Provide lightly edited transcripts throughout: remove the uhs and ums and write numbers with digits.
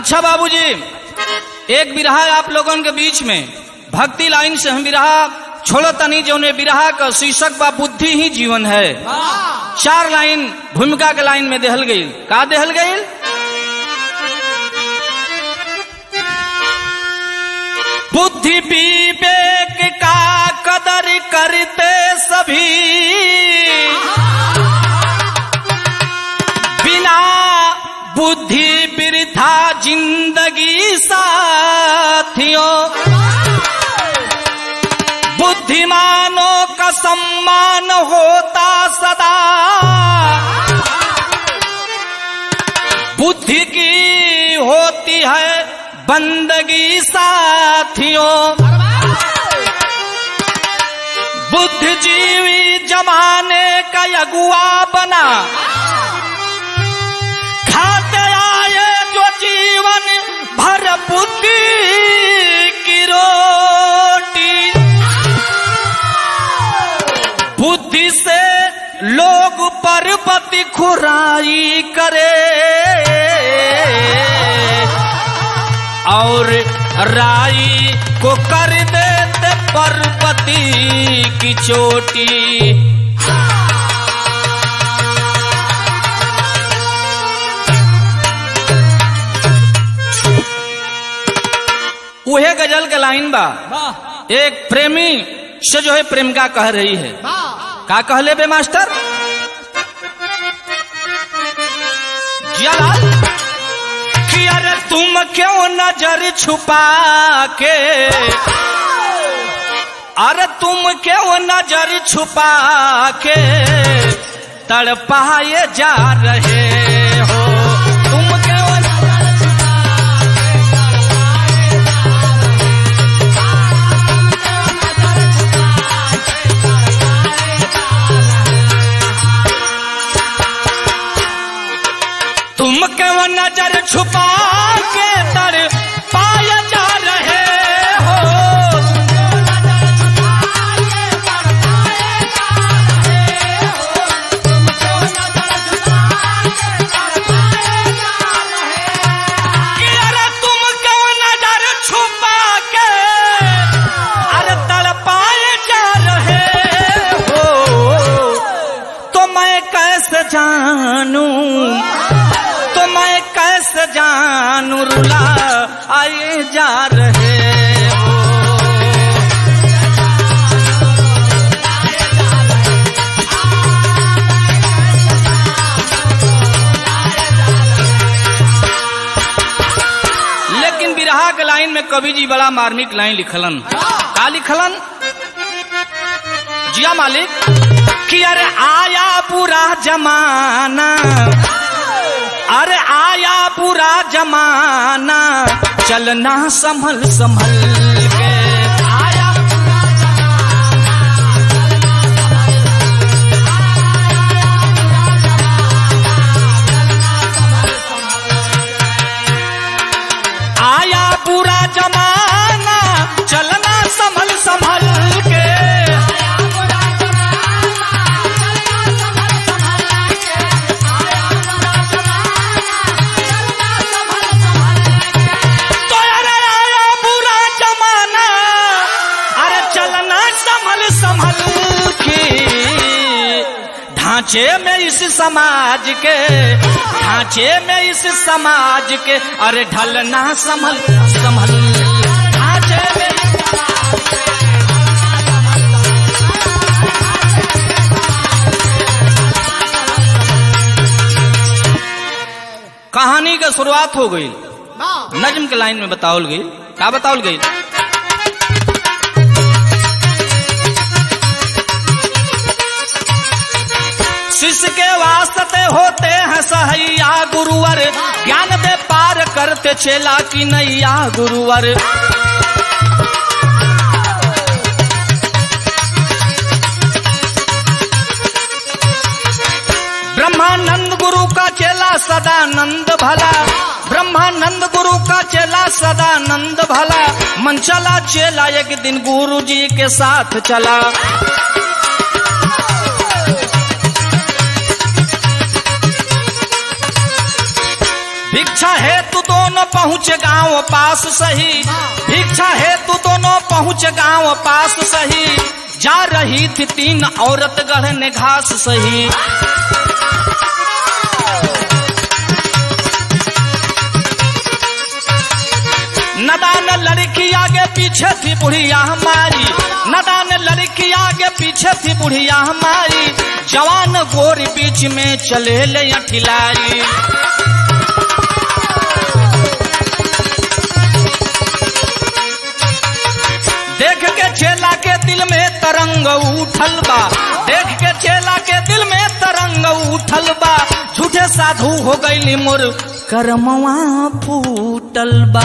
अच्छा बाबूजी, एक बिरहा आप लोगन के बीच में भक्ति लाइन से हम बिरहा छोड़ो तनी जौने बिरहा का शीर्षक बा बुद्धि ही जीवन है। 4 लाइन भूमिका के लाइन में देहल गई। का देहल गई? बुद्धि विवेक का कदर करते सभी, बिना बुद्धि वृथा जिंदगी साथियों। बुद्धिमानों का सम्मान होता सदा, बुद्धि की होती है बंदगी साथियों। बुद्धिजीवी जमाने का अगुआ बना, खाते आए जो जीवन भर बुद्धि की रोटी। बुद्धि से लोग पर्वत खुराई करे और राई को कर देते पर्वती की चोटी। उहे गजल के लाइन बा। एक प्रेमी से जो है प्रेमिका कह रही है। का कहले बे मास्टर? जियालाल कि अरे तुम क्यों नजर छुपा के, अरे तुम क्यों नजर छुपा के तड़पाए जा रहे हो। तुम क्यों नजर छुपा तुम क्यों नजर छुपा के तड़पाए जा रहे हो। कि अरे तुम क्यों नजर छुपा के अरे तड़पाए जा रहे हो। तो मैं कैसे जानूं, तो मैं कैसे जानूं रुला आए जा रहे हो। लेकिन बिरहा के लाइन में कवि जी बड़ा मार्मिक लाइन लिखलन। का लिखलन? जिया मालिक कि अरे आया बुरा जमाना, अरे आया बुरा जमाना चलना संभल संभल के। आया बुरा जमाना, आया बुरा जमाना चलना संभल संभल के। ढांचे में इस समाज के, ढांचे में इस समाज के अरे ढलना संभल संभल। ढांचे में कहानी का शुरुआत हो गई। नज्म के लाइन में बताओल गई। क्या बताओल गई? शिष्य के वास्ते होते हैं सहैया गुरुवर, ज्ञान दे पार करते चेला की नैया गुरुवर। ब्रह्मानंद गुरु का चेला सदानंद भला, ब्रह्मानंद गुरु का चेला सदानंद भला। मन चला चेला एक दिन गुरु जी के साथ चला। भिक्षा हेतु दोनों दोनों पहुँच गांव पास सही, भिक्षा हेतु दोनों पहुँच गांव पास सही, जा रही थी 3 औरत गढ़ने घास सही। नदान लड़की आगे पीछे थी बुढ़िया हमारी, नदान लड़की आगे पीछे थी बुढ़िया हमारी, जवान गोरी बीच में चले ले खिलाड़ी। देख के चेला के दिल में तरंग उठल बा, देख के चेला के दिल में तरंग उठल बा, झूठे साधु हो गई मोर करमवा फूटल बा।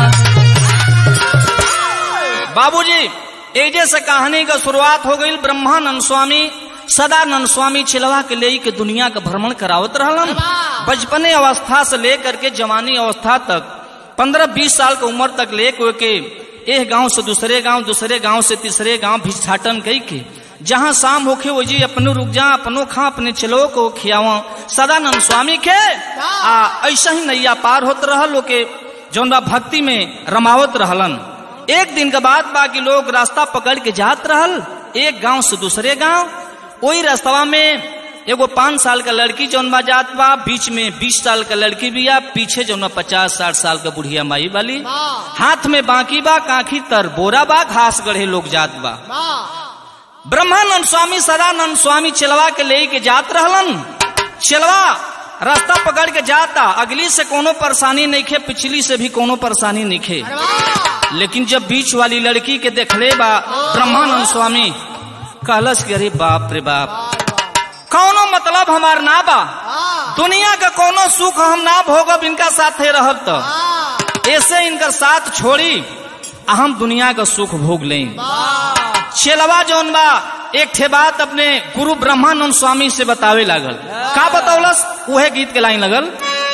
बाबूजी एजे से कहानी का शुरुआत हो गई। ब्रह्मानंद स्वामी सदानंद स्वामी चिलवा के ले के दुनिया का भ्रमण करावत रहलन। बचपने अवस्था से लेकर के जवानी अवस्था तक 15-20 साल की उम्र तक ले के एक गांव से दूसरे गांव, दूसरे गांव से तीसरे गांव भिक्षाटन कई के, जहां शाम होखे वो जी अपनो रुक जा, अपनो खा, अपने चलो को खियावा। सदानंद स्वामी के ऐसा ही नैया पार होत रहल के जौन भक्ति में रमावत रहलन। एक दिन के बाद बाकी लोग रास्ता पकड़ के जात रहल एक गांव से दूसरे गांव। वही रास्ता में एगो 5 साल का लड़की जौन बा जात बा, बीच में 20 साल का लड़की भी आ, पीछे जौन 50-60 साल का बुढ़िया माई वाली, हाथ में बाकी बा, काखी तर बोरा बा, घास गढ़े लोग जात बा। ब्रह्मानंद स्वामी सदानंद स्वामी चिलवा के ले के जात रहलन। चिलवा रास्ता पकड़ के जाता, अगली से कोनो परेशानी नहीं खे, पिछली से भी कोनो परेशानी नहीं खे, लेकिन जब बीच वाली लड़की के देखले बा ब्रह्मानंद स्वामी कहलस कि अरे बाप रे बाप, कौनो मतलब हमार ना बा, दुनिया का कोनो सुख हम ना भोगब इनका साथे रहब तो ऐसे इनका साथ छोड़ी हम दुनिया का सुख भोग लें। चेलवा जौन बा एक ठे बात अपने गुरु ब्रह्मानंद स्वामी से बतावे लागल। का बतौलस? उहे गीत के लाइन लगल।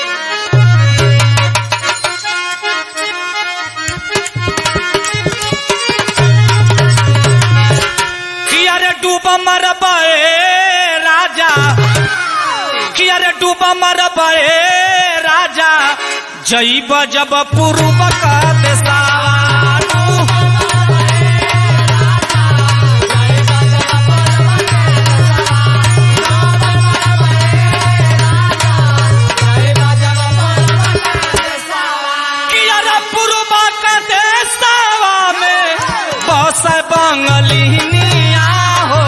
कियारे डूबा मरबे राजा, कियारे डूबा मरबे राजा, जईब जब पूर्व का देसावा। बंगलिनिया हो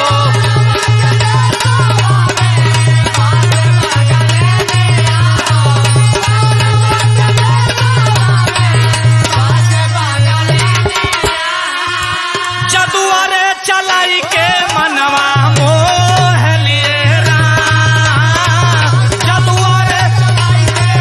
जदुआरे चलाई के मनवा मोह लिए जदुआरे चलाई के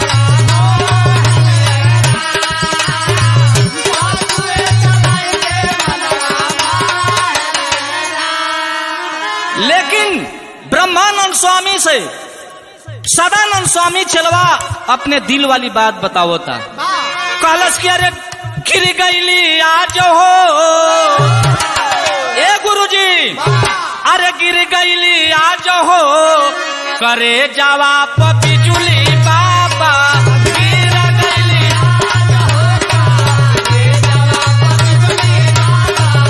लेकिन ब्रह्मानंद स्वामी से सदानंद स्वामी चलवा अपने दिल वाली बात बताओ था। कहलस कि अरे गिर गईली आज हो ए गुरुजी, अरे गिर गईली आज हो, करे जावा बिजुली बाबा, गिर गईली आज हो, करे जावा बिजुली बाबा,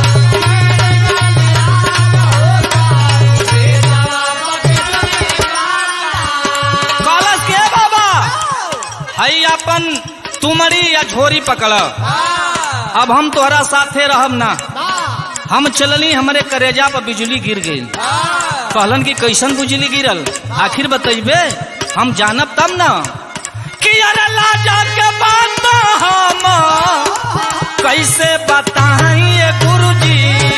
कहलस के बाबा हई अपन तुमड़ी या झोरी पकड़, अब हम तोहरा साथे रहब ना, हम चलनी हमारे करेजा पर बिजली गिर गई। कहलन कि कैसन बिजली गिरल, आखिर बतइबे हम जानब तब ना। कि अरे लाजा के बात हम कैसे बताइए गुरुजी,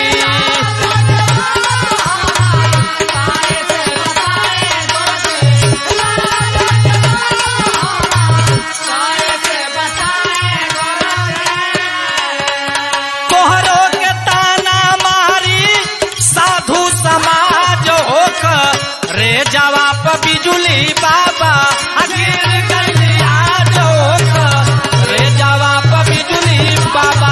जवाब बिजुली बाबा, गिर गईली आज हो, रे जवाब बिजुली बाबा,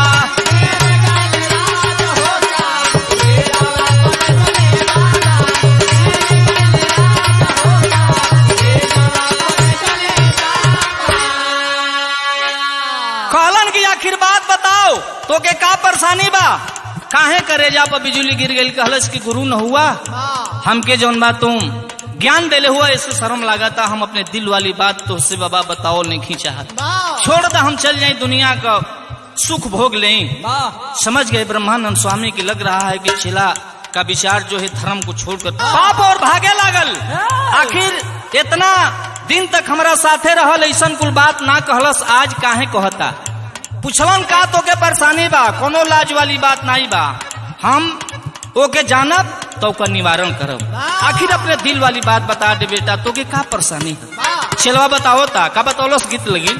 काहे करेजा पर बिजली गिर गई, कहलस कि गुरु न हुआ हमके जौन बात तुम ज्ञान देले हुआ इससे शर्म लगाता, हम अपने दिल वाली बात तो उससे बाबा बताओ नहीं खींचा, छोड़ दा हम चल जाए दुनिया का सुख भोग लें। समझ गए ब्रह्मानंद स्वामी की लग रहा है कि चेला का विचार जो है धर्म को छोड़कर पाप और भागे लागल। आखिर इतना दिन तक हमारा साथे रहल, ऐसन कुल बात ना कहलस, आज काहे कहता? पूछलन का तो के परेशानी बा, कोनो लाज वाली बात नहीं बा, हम ओके जानब तो ओकर निवारण करब। आखिर अपने दिल वाली बात बता दे बेटा, तो के का परेशानी है? चलवा बताओ ता का बतौलस गीत लगी।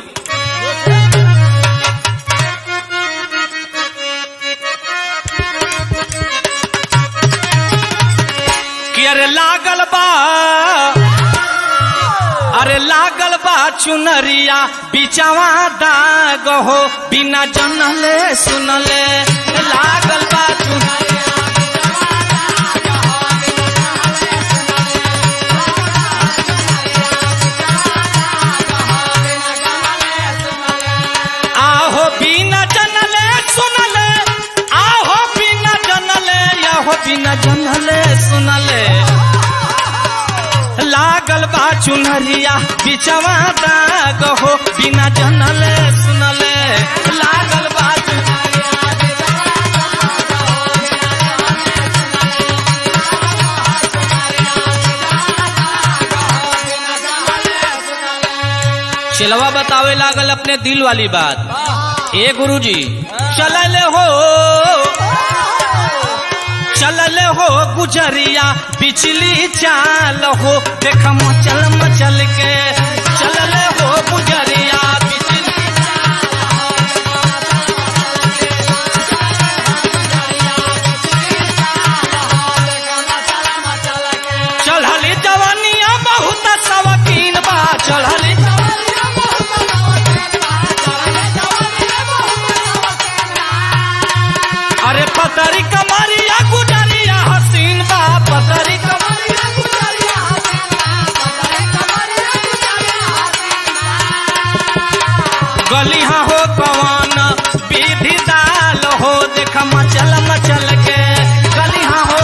कि अरे लागल बा, अरे लागल बा चुनरिया बिचावा दाग हो, बिना जनले सुनले लागल बा चुनरिया। आहो बिना जनले सुनले, आहो बिना जनले, आहो बिना जनले सुनले लागल बा चुनरिया बिचवा दाग हो, बिना जनले सुनले लागल बा चलवा बतावे लागल अपने दिल वाली बात। ए गुरुजी चलले हो, चलले हो गुजरिया बिचली चाल हो, देख मचल मचल के चलले हो गुजरिया बिचली चढ़ली जवानिया बहुत सवकीन बा, चढ़ली अरे पतरी कमरिया गुजरिया हसीन बा, पतरी कमरिया गुजरिया हसीन बा, पतरी कमरिया गुजरिया हसीन बा। गलिहा हो कवान विधि दाल हो, देख मचल मचल के गलिहा हो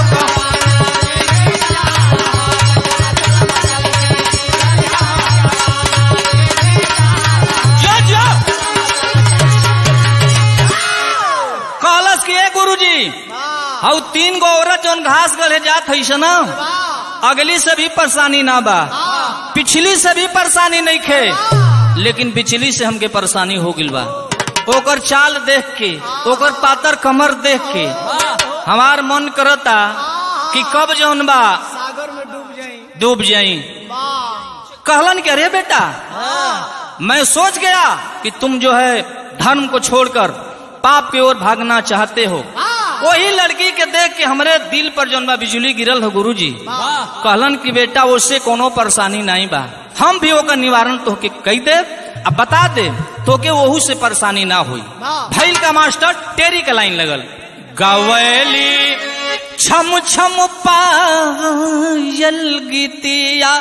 और 3 गो औरत जौन घास गले जात है ना, अगली से भी परेशानी ना बा, पिछली से भी परेशानी नहीं खे, लेकिन पिछली से हमके परेशानी हो गिल बा। ओकर चाल देख के, ओकर पातर कमर देख के हमार मन करता कि कब जौन बा सागर में डूब जाई। कहलन कि अरे बेटा मैं सोच गया कि तुम जो है धर्म को छोड़कर पाप की ओर भागना चाहते हो। वही लड़की के देख के हमरे दिल पर जौन बा बिजली गिरल हो गुरुजी। कहलन कि बेटा उससे कोनो परेशानी नहीं बा, हम भी ओकर निवारण तोहके कही दे, अब बता दे तोके वहू से परेशानी ना हुई। भैल का मास्टर टेरी का लाइन लगल, गवैली छम छम पायल गीतिया,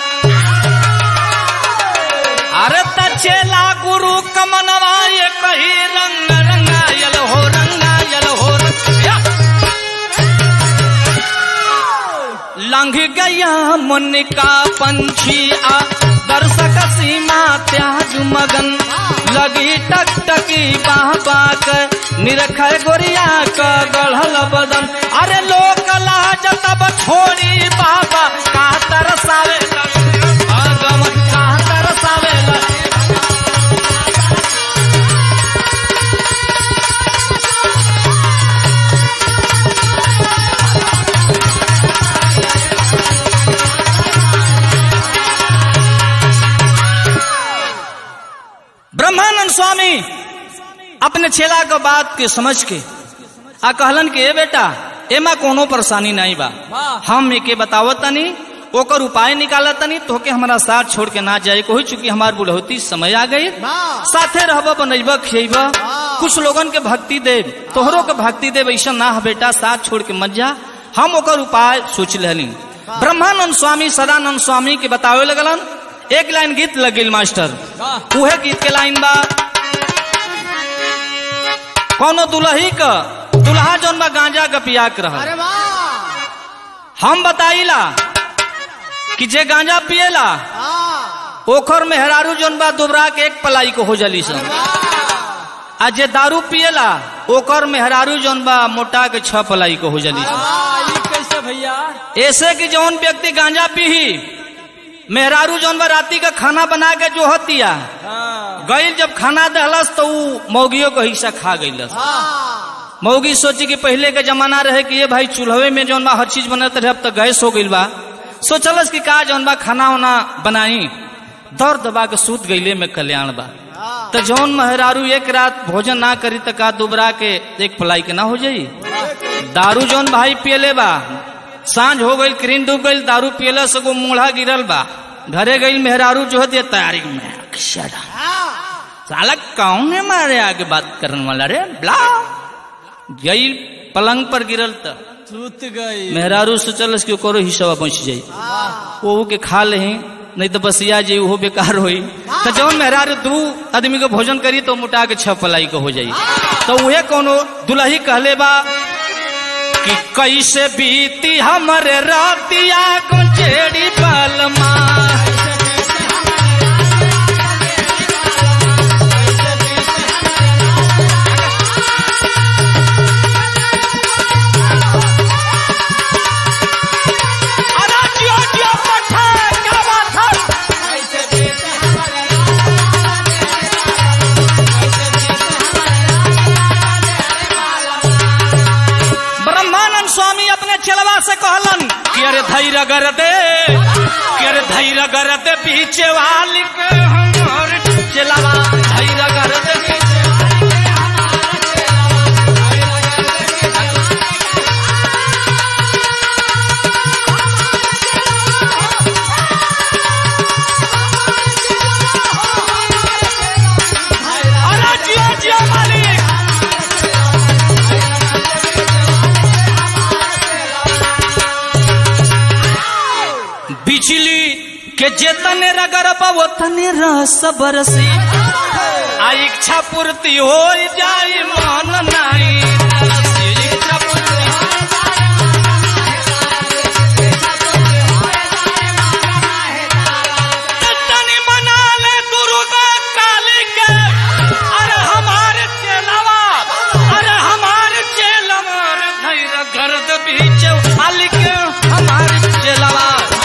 अरे तचेला गुरु कमनवा ये कही रंग रंगायल हो, रंगायल हो। लंघ गया मन का पंछी आ, दर्शक सीमा त्याज मगन, लगी टक टकी बाह बाक, निरख गोरिया का गढ़ल बदन, अरे लोक लाज तब छोड़ी बाबा, का तरसावे भगवन का तरसावे। ब्रह्मानंद स्वामी अपने चेला के बात के समझ के आ कहलन के ए बेटा एमा कोनो परेशानी नहीं बा, हम एके बतावतनी ओकर उपाय निकालतनी, तोके हमारा साथ छोड़ के ना जाए कोई, चूंकि हमार बुढ़ौती समय आ गई, साथे रहब बनैब खियब, कुछ लोगन के भक्ति देव, तोहरों के भक्ति देव, ऐसा ना है बेटा, साथ छोड़ के मत जा। हम ओकर उपाय सोच लेनी। ब्रह्मानंद स्वामी सदानंद स्वामी के बतावे लगलन। एक लाइन गीत लगिल मास्टर, उहे गीत के लाइन बा, कोनो दुलही का दुल्हा जौन बा गांजा का पिया के रहा। अरे वाह। हम बताइला कि जे गांजा पिएला ओखर मेहरारू जौन बा दुबरा के एक पलाई को हो जली सन, आ जे दारू पिएला ओकर मेहरारू जौन बा मोटा के 6 पलाई को हो जली सन। कैसे भैया? ऐसे कि जौन व्यक्ति गांजा पीही मेहरारू जौन बा राती का खाना बना के जो हतिया गईल, जब खाना दहलस तो ऊ मौगियों को हिस्सा खा गईलस। मौगी सोची कि पहले के जमाना रहे कि ये भाई चूल्हे में जौन बा हर चीज बनत रहे, अब तो गैस हो गईल बा। सोचलस कि का जौन बा खाना वाना बनाई, दर दबा के सूत गईले में कल्याण बा। तो जौन मेहरारू एक रात भोजन ना करी तो का दुबरा के एक पलाई के ना हो जाई। दारू जौन भाई पियले बा, सांझ हो गई, क्रीन डूब गई, दारू पियला सगो मूढ़ा गिरल बा। घरे गई मेहरारू जो है तैयारी में साला कौन है मारे आगे बात करने वाला रे ब्ला गई पलंग पर गिरल तो सूत गई। मेहरारू सोचलस कि ओकरो हिस्सा बच जाई, वो के खा ले, नहीं तो बसिया जी वो बेकार होई। तो जौन मेहरारू 2 आदमी को भोजन करी तो मुटा के 6 पलाई को हो जाई। तो उहे कोनो दुल्ही कहले बा कि कैसे बीती हमरे रातिया गुंजेड़ी पलमा। से कहलन कि अरे धैर्य कर दे, कि अरे धैर्य कर दे पीछे वाली के हमर चलावा, धैर्य कर दे पीछे वाली के हमार चलावा। अरे जियो जियो मालिक। बिजली के जेतने रगरबा ओतने रस बरसी, आ इच्छा पूर्ति हो जाई मन नहीं तरसी। इच्छा पूर्ति हो जाई तनी मना ले दुर्गा काली के। अरे हमारे चेलावा, अरे हमारे चेलावा, धैर्य गर्द बीच वाली के हमारे चेलावा।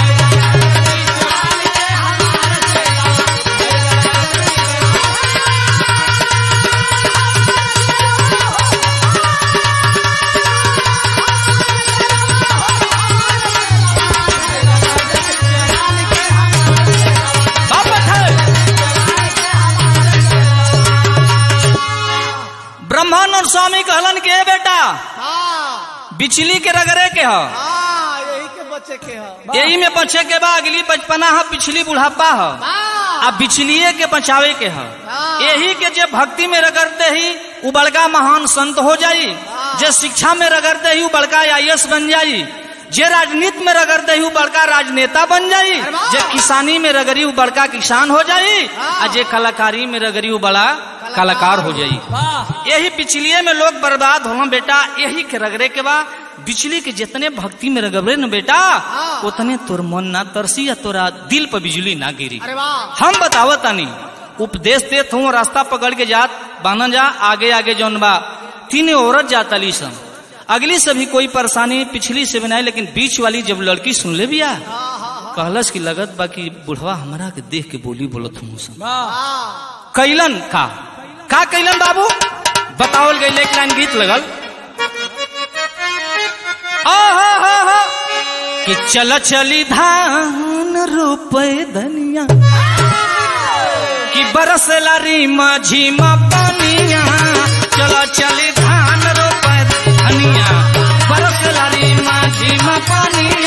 ब्रह्मानंद स्वामी कहलन के बेटा बिचली के रगरे के हो, यही के बच्चे के हो, यही में बचे के बा। अगली बचपना है, पिछली बुढ़ापा है, अब बिचलिए के बचावे के है। यही के जे भक्ति में रगड़ते ही वो बड़का महान संत हो जाई, जे शिक्षा में रगड़ते ही वो बड़का IAS बन जाई, जे राजनीति में रगड़ते ही वो बड़का राजनेता बन जाई, जे किसानी में रगड़ी वो बड़का किसान हो जाई, और जे कलाकारी में रगड़ी वो बड़ा कलाकार हो जाई। यही बिचलिए में लोग बर्बाद हो बेटा। यही के रगड़े के बाद बिजली के जितने भक्ति में रगड़े न बेटा, उतने तोर मन ना तरसी या तोरा दिल पर बिजली ना गिरी। हम बतावत नहीं, उपदेश देत हूँ, रास्ता पकड़ के जात बानन जा, आगे आगे जौन बा 3 औरत जाता ली सन। अगली से भी कोई परेशानी पिछली से बनाई, लेकिन बीच वाली जब लड़की सुन ले बिया कहलस की लगत बा कि बुढ़वा हमारा के देख के बोली बोलत हूँ सन। कैलन का कैलन बाबू बतावल गई। एक लाइन गीत लगल कि चल चली धान रोपे धनिया, कि बरस लारी माझी मा पानिया। चल चली धान रोपे धनिया, बरस लारी माझी मा पानिया।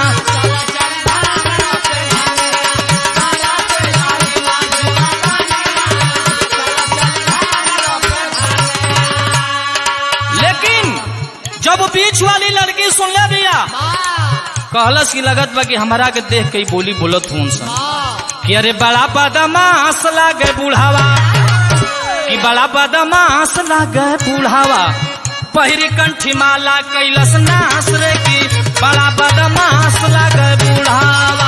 जब बीच वाली लड़की सुन ले भैया कहलस की लगत बा कि हमारा के देख के बोली बोलत हूँ कि अरे बड़ा बदमाश लागे बुढ़ावा, कि बड़ा बदमाश लागे बुढ़ावा। पहिरी कंठी माला कैलस नास रे की बड़ा बदमाश लगे बुढ़ावा।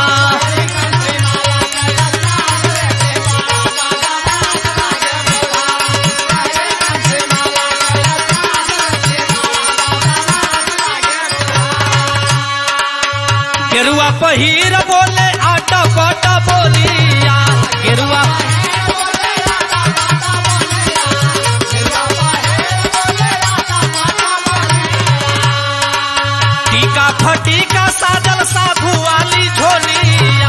गेरुआ पहिर बोले आटा पाटा बोलिया, गेरुआ टीका फटीका साजल साधु वाली झोलिया।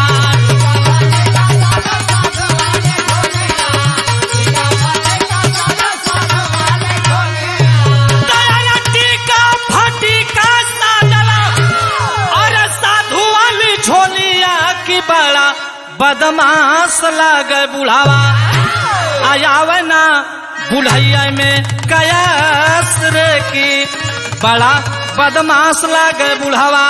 टीका फटीका साजल और साधु वाली झोलिया की बड़ा बदमाश लगे बुढ़ावा। आयावे ना बुढ़ैया में कयास रे की बड़ा बदमाश लागे बुढ़ावा।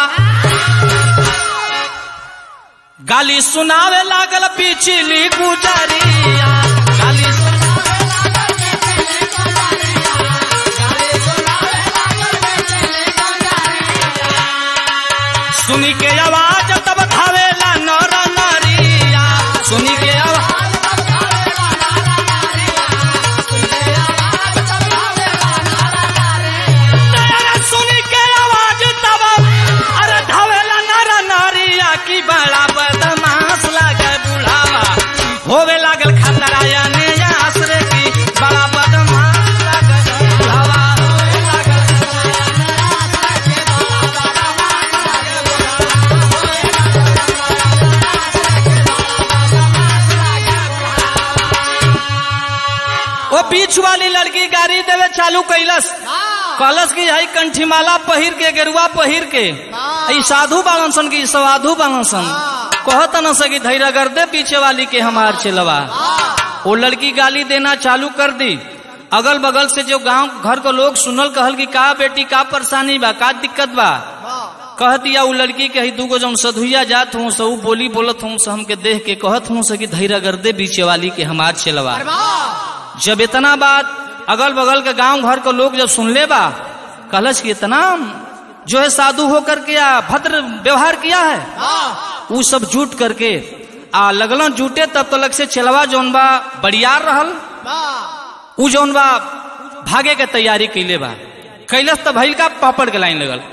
गाली सुनावे लागल पिछली गुजरिया, गाली सुनावे लागल पिछली गुजरिया, गाली सुनावे लागल पिछली गुजरिया। सुनी के आवाज तब धावेला नर नरिया, सुनी के आवाज की बड़ा बदमाश लागे बुढ़ावा। होवे लागल खतरा याने आसरे की बड़ा बदमाश लागे बुढ़ावा। होवे लागल वो बीच वाली लड़की गाड़ी देवे चालू कैलस, कलश की है कंठी माला पहिर के गेरुआ पहिर के ई साधु बालन सन की साधु बालन सन कहत न सकी धैर्य कर दे पीछे वाली के हमार चलवा। वो लड़की गाली देना चालू कर दी। अगल बगल से जो गांव घर को लोग सुनल कहल कि का बेटी का परेशानी बा का दिक्कत बा। कह दिया वो लड़की के दूगो जौन सधुइया जात हूँ सब बोली बोलत हूँ से हमके देख के कहत हूँ से कि धैर्य कर दे पीछे वाली के हमार चलवा। जब इतना बात अगल बगल के गांव घर को लोग जब सुन ले बा कलश की इतना जो है साधु होकर के भद्र व्यवहार किया है, वो सब जुट करके लगलन जुटे तब तो लग से चलवा जौन बा बड़ियार रहल उ जौन बा भागे के तैयारी कैले बा। कैलस तो भैल का पापड़ के लाइन लगल।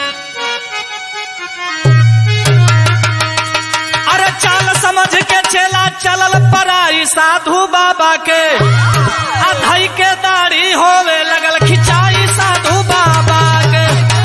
अरे चाल समझ के चला चलल पराई साधु बाबा के अधई के दाढ़ी होवे लगल खिंचाई साधु बाबा के।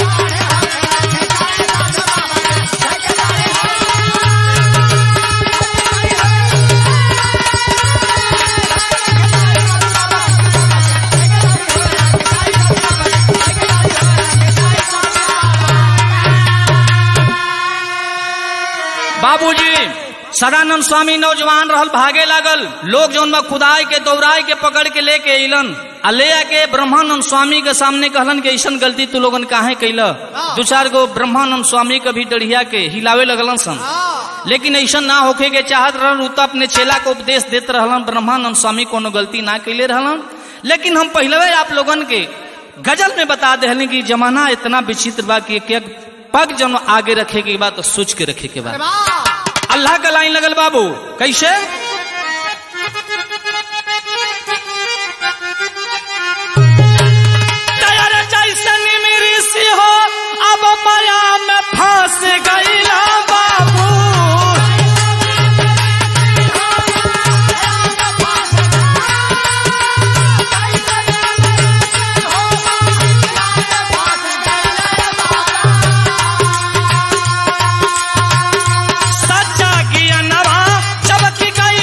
बाबूजी सदानंद स्वामी नौजवान रहल भागे लागल। लोग जौन बा खुदाई के दौड़ाई के पकड़ के लेके अइलन आ ले आके ब्रह्मानंद स्वामी के सामने कहलन कि ऐसन गलती तू लोगन काहे कैला। दो चार गो ब्रह्मानंद स्वामी के भी डढ़िया के हिलावे लगलन सन, लेकिन ऐसा ना होके के चाहत रहन। उ तो अपने चेला को उपदेश देते रहलन। ब्रह्मानंद स्वामी कोनो गलती ना कैले रहलन। लेकिन हम पहले आप लोगन के गजल में बता दे कि जमाना इतना विचित्र बा कि पग जब आगे रखे के बाद तो सोच के रखे के बाद। अल्लाह का लाइन लगल बाबू कैसे जैसन मेरी सी हो अब माया में फंस गईला बाबू। सच्चा ज्ञानवा चबकी गई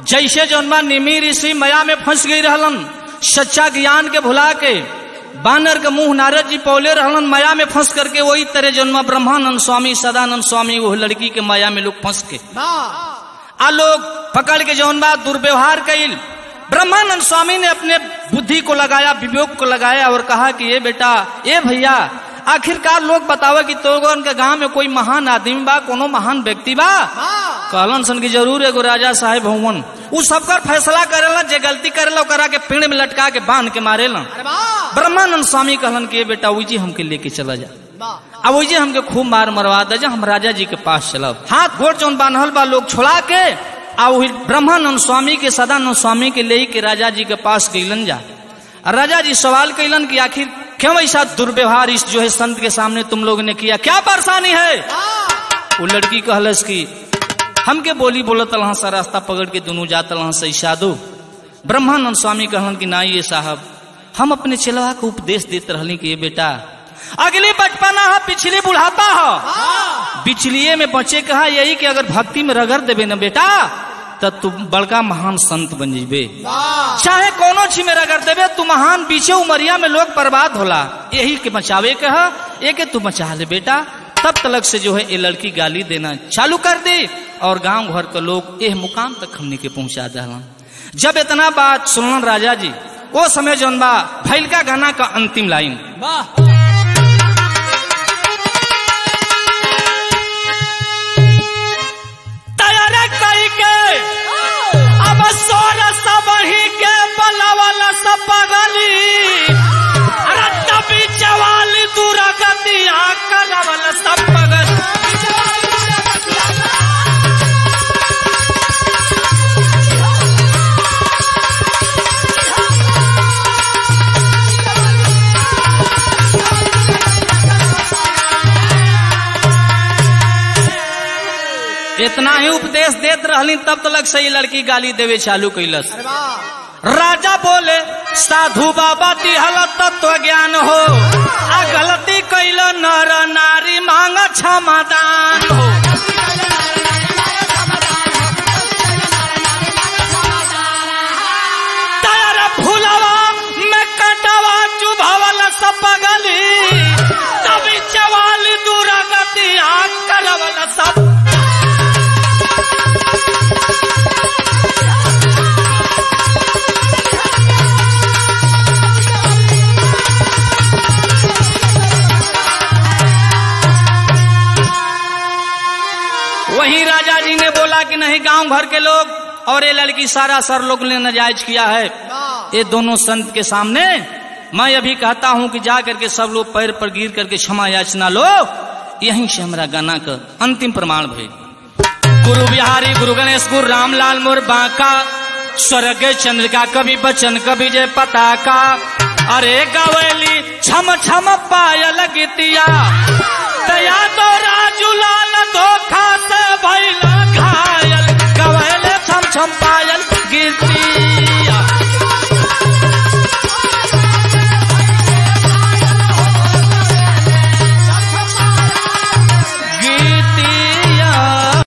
जैसे जौनबा निमि ऋषि माया में फंस गई रहलन, सच्चा ज्ञान के भुला के बानर के मुंह नारद जी पौले रहलन माया में फंस करके, वही तरह जौनबा ब्रह्मानंद स्वामी सदानंद स्वामी वो लड़की के माया में लोग फंस के आ लोग पकड़ के जौनबा दुर्व्यवहार कैल। ब्रह्मानंद स्वामी ने अपने बुद्धि को लगाया, विवेक को लगाया और कहा कि ये बेटा, ये भैया, आखिरकार लोग बतावे कि तोगन के गांव में कोई महान आदमी बा, कोनो महान व्यक्ति बा? कहलन सन की जरूर एगो राजा साहेब हवन, उ सबकर फैसला करेला, जे गलती करेला ओकरा के पेड़ में लटका के बांध के मारेला। ब्रह्मानंद स्वामी कहलन कि बेटा वही हमके लेके चला जा, अब वही हमके खूब मार मरवा दे जा, हम राजा जी के पास चलब। हाथ गोड़ जौन बांधल बा लोग छोड़ा के आ वही ब्रह्मानंद स्वामी के सदानंद स्वामी के ले के राजा जी के पास गईलन जा। राजा जी सवाल कैलन कि आखिर क्यों ऐसा दुर्व्यवहार इस जो है संत के सामने तुम लोगों ने किया, क्या परेशानी है? वो लड़की कहलस कि हमके बोली बोलत लहा सा, रास्ता पकड़ के दोनों जात लहा सही साधु। ब्रह्मानंद स्वामी कहलन कि ना ये साहब, हम अपने चेलवा को उपदेश देते रहली कि ये बेटा, अगली बचपना है, पिछली बुढ़ापा है, बिचलिए में बचे कहा यही कि अगर भक्ति में रगड़ देवे न बेटा तब तू बड़का महान संत बन जीबे, चाहे कोनो चीज में रगड़ देवे तू महान, पीछे उमरिया में लोग बर्बाद होला, यही के बचावे कहा, एक तू बचा ले बेटा। तब तलक से जो है ये लड़की गाली देना चालू कर दे और गांव घर के लोग यह मुकाम तक हमने के पहुंचा दिला। जब इतना बात सुनलन राजा जी, वो समय जौन बा भैलका गाना का अंतिम लाइन, अब सोर सब ही के बलवल सब पगली, रत्ती चवाली दुर्गतिया करवल सब पगल। इतना ही उपदेश देत रहली तब तक सही लड़की गाली देवे चालू कैलस। राजा बोले साधु बाबा दिहल तत्व ज्ञान हो, आ गलती कैल नर नारी मांग क्षमादान हो। तारा फूलवा में कटवा चुभावल सब पगली, तभी चवाल दुर्गति करवल सब। वहीं राजा जी ने बोला कि नहीं, गांव भर के लोग और ये लड़की सारा सर लोग ने नाजायज किया है, ये दोनों संत के सामने मैं अभी कहता हूं कि जा करके सब लोग पैर पर गिर करके क्षमा याचना लो, यहीं से हमारा गाना का अंतिम प्रमाण भई। गुरु बिहारी गुरु गणेश गुरु रामलाल मोर बांका, स्वर्ग चंद्रिका कवि बचन कवि जय पताका, अरे गवैली छम छम पायल गीतिया।